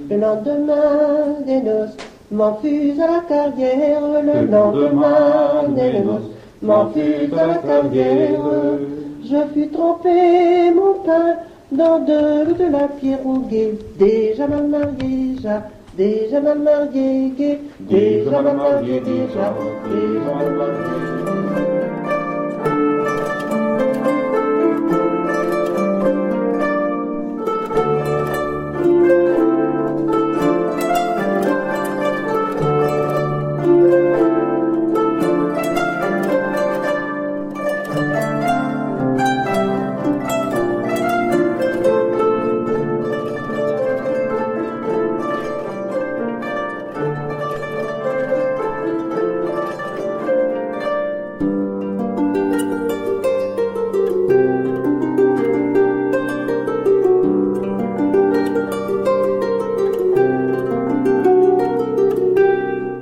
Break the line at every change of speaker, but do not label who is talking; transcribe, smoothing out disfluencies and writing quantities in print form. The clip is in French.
Le lendemain des noces, m'en fus à la carrière. Le lendemain des noces, m'en fus à la carrière. Je fus trempé, mon pain, dans de la pierre au guet. Déjà mal marié, déjà mal marié, guet. Déjà mal marié, déjà mal marié.